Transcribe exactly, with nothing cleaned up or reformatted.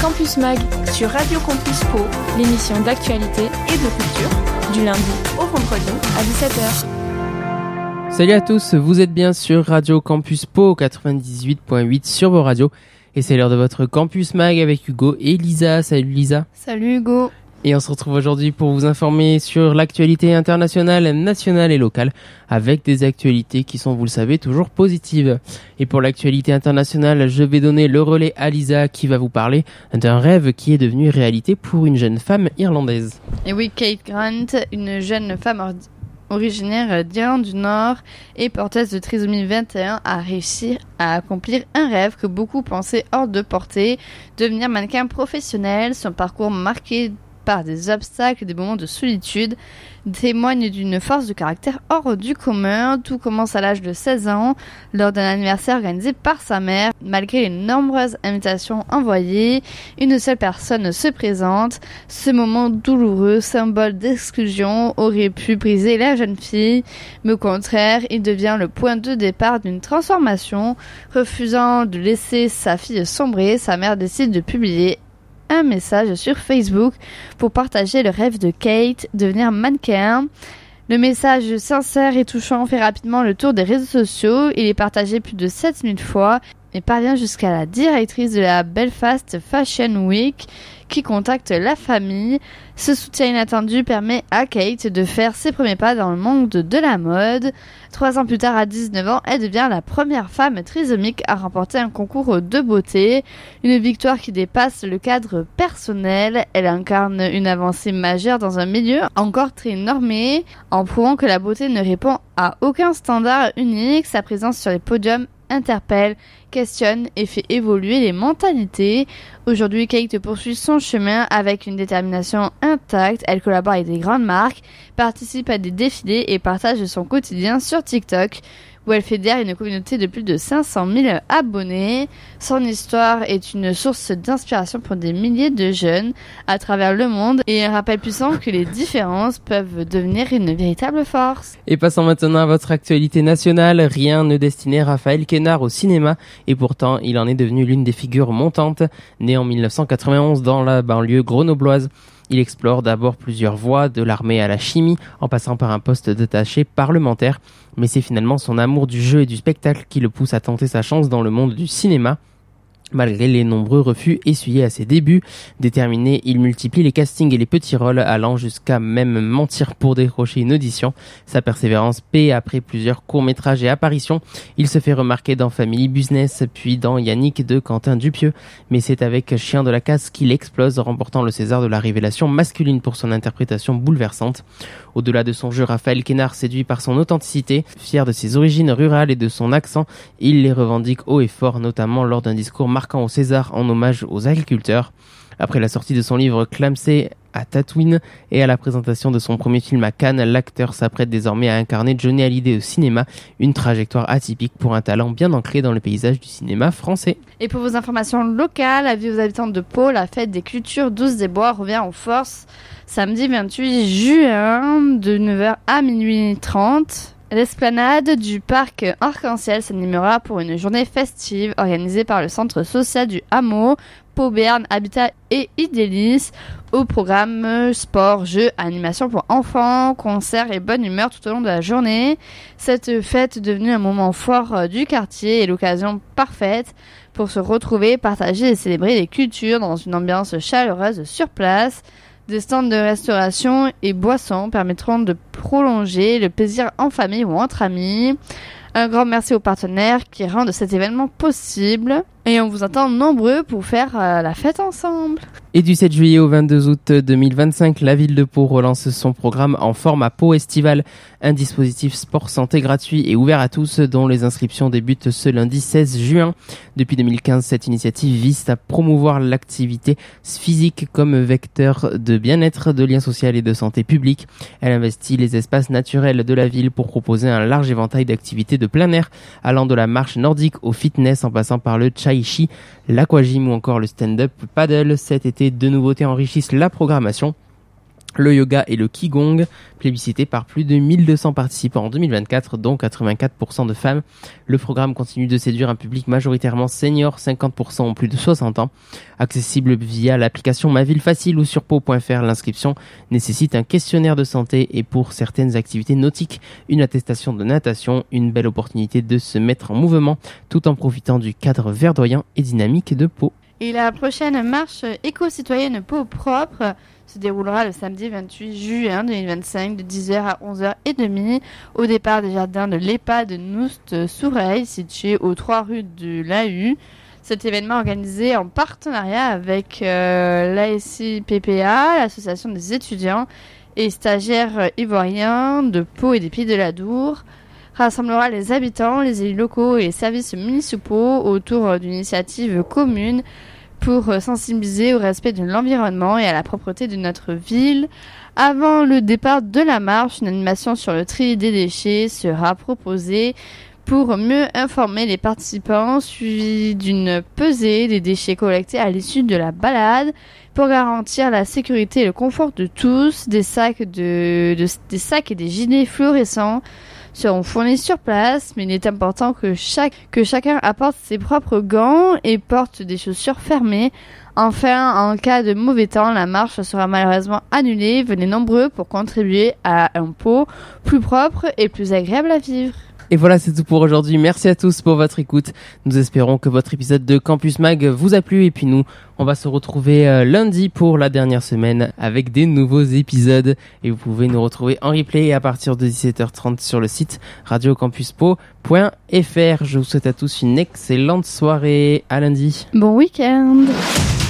Campus Mag sur Radio Campus Pau, l'émission d'actualité et de culture, du lundi au vendredi à dix-sept heures. Salut à tous, vous êtes bien sur Radio Campus Pau quatre-vingt-dix-huit virgule huit sur vos radios. Et c'est l'heure de votre Campus Mag avec Hugo et Lisa. Salut Lisa. Salut Hugo. Et on se retrouve aujourd'hui pour vous informer sur l'actualité internationale, nationale et locale, avec des actualités qui sont, vous le savez, toujours positives. Et pour l'actualité internationale, je vais donner le relais à Lisa qui va vous parler d'un rêve qui est devenu réalité pour une jeune femme irlandaise. Et oui, Kate Grant, une jeune femme ordi- originaire d'Irlande du Nord et porteuse de trisomie vingt et un, a réussi à accomplir un rêve que beaucoup pensaient hors de portée, devenir mannequin professionnel. Son parcours marqué par des obstacles et des moments de solitude témoigne d'une force de caractère hors du commun. Tout commence à l'âge de seize ans, lors d'un anniversaire organisé par sa mère. Malgré les nombreuses invitations envoyées, une seule personne se présente. Ce moment douloureux, symbole d'exclusion, aurait pu briser la jeune fille, mais au contraire, il devient le point de départ d'une transformation. Refusant de laisser sa fille sombrer, sa mère décide de publier un message sur Facebook pour partager le rêve de Kate, devenir mannequin. Le message sincère et touchant fait rapidement le tour des réseaux sociaux. Il est partagé plus de sept mille fois et parvient jusqu'à la directrice de la Belfast Fashion Week qui contacte la famille. Ce soutien inattendu permet à Kate de faire ses premiers pas dans le monde de la mode. Trois ans plus tard, à dix-neuf ans, elle devient la première femme trisomique à remporter un concours de beauté. Une victoire qui dépasse le cadre personnel. Elle incarne une avancée majeure dans un milieu encore très normé, en prouvant que la beauté ne répond à aucun standard unique. Sa présence sur les podiums interpelle, questionne et fait évoluer les mentalités. Aujourd'hui, Kate poursuit son chemin avec une détermination intacte. Elle collabore avec des grandes marques, participe à des défilés et partage son quotidien sur TikTok, où elle fédère une communauté de plus de cinq cent mille abonnés. Son histoire est une source d'inspiration pour des milliers de jeunes à travers le monde et un rappel puissant que les différences peuvent devenir une véritable force. Et passons maintenant à votre actualité nationale. Rien ne destinait Raphaël Quénard au cinéma et pourtant il en est devenu l'une des figures montantes. Né en dix-neuf cent quatre-vingt-onze dans la banlieue grenobloise, il explore d'abord plusieurs voies, de l'armée à la chimie, en passant par un poste d'attaché parlementaire. Mais c'est finalement son amour du jeu et du spectacle qui le pousse à tenter sa chance dans le monde du cinéma. Malgré les nombreux refus essuyés à ses débuts, déterminé, il multiplie les castings et les petits rôles, allant jusqu'à même mentir pour décrocher une audition. Sa persévérance paie après plusieurs courts-métrages et apparitions. Il se fait remarquer dans Family Business, puis dans Yannick de Quentin Dupieux. Mais c'est avec Chien de la Casse qu'il explose, remportant le César de la révélation masculine pour son interprétation bouleversante. Au-delà de son jeu, Raphaël Quénard séduit par son authenticité. Fier de ses origines rurales et de son accent, il les revendique haut et fort, notamment lors d'un discours marquant au César en hommage aux agriculteurs. Après la sortie de son livre Clamsey à Tatooine et à la présentation de son premier film à Cannes, l'acteur s'apprête désormais à incarner Johnny Hallyday au cinéma, une trajectoire atypique pour un talent bien ancré dans le paysage du cinéma français. Et pour vos informations locales, avis aux habitants de Pau, la fête des cultures douze des Bois revient en force samedi vingt-huit juin de neuf heures à minuit trente. L'esplanade du parc Arc-en-Ciel s'animera pour une journée festive organisée par le centre social du hameau, Pau Béarn Habitat et Idélis. Au programme sport, jeux, animation pour enfants, concerts et bonne humeur tout au long de la journée. Cette fête devenue un moment fort du quartier est l'occasion parfaite pour se retrouver, partager et célébrer les cultures dans une ambiance chaleureuse sur place. Des stands de restauration et boissons permettront de prolonger le plaisir en famille ou entre amis. Un grand merci aux partenaires qui rendent cet événement possible. Et on vous attend nombreux pour faire euh, la fête ensemble. Et du sept juillet au vingt-deux août deux mille vingt-cinq, la ville de Pau relance son programme en format Pau Estival, un dispositif sport santé gratuit et ouvert à tous dont les inscriptions débutent ce lundi seize juin. Depuis deux mille quinze, cette initiative vise à promouvoir l'activité physique comme vecteur de bien-être, de lien social et de santé publique. Elle investit les espaces naturels de la ville pour proposer un large éventail d'activités de plein air, allant de la marche nordique au fitness en passant par le chai-chi, l'aquagym ou encore le stand-up paddle. Cet été, deux nouveautés enrichissent la programmation. Le yoga et le qigong, plébiscité par plus de mille deux cents participants en deux mille vingt-quatre, dont quatre-vingt-quatre pour cent de femmes. Le programme continue de séduire un public majoritairement senior, cinquante pour cent ont plus de soixante ans. Accessible via l'application Ma Ville Facile ou sur pau point f r, l'inscription nécessite un questionnaire de santé et pour certaines activités nautiques, une attestation de natation, une belle opportunité de se mettre en mouvement tout en profitant du cadre verdoyant et dynamique de Pau. Et la prochaine marche éco-citoyenne Pau propre se déroulera le samedi vingt-huit juin deux mille vingt-cinq de dix heures à onze heures trente au départ des jardins de l'EHPAD Noust-Soureil situé aux trois rues de l'A U. Cet événement organisé en partenariat avec euh, l'A S I P P A, l'association des étudiants et stagiaires ivoiriens de Pau et des Pays de la Dour, rassemblera les habitants, les élus locaux et les services municipaux autour d'une initiative commune pour sensibiliser au respect de l'environnement et à la propreté de notre ville. Avant le départ de la marche, une animation sur le tri des déchets sera proposée pour mieux informer les participants, suivi d'une pesée des déchets collectés à l'issue de la balade. Pour garantir la sécurité et le confort de tous, des sacs, de, de, des sacs et des gilets fluorescents seront fournis sur place, mais il est important que, chaque, que chacun apporte ses propres gants et porte des chaussures fermées. Enfin, en cas de mauvais temps, la marche sera malheureusement annulée. Venez nombreux pour contribuer à un Pau plus propre et plus agréable à vivre. Et voilà, c'est tout pour aujourd'hui. Merci à tous pour votre écoute. Nous espérons que votre épisode de Campus Mag vous a plu. Et puis nous, on va se retrouver euh, lundi pour la dernière semaine avec des nouveaux épisodes. Et vous pouvez nous retrouver en replay à partir de dix-sept heures trente sur le site radio campus pau point f r. Je vous souhaite à tous une excellente soirée. À lundi. Bon week-end.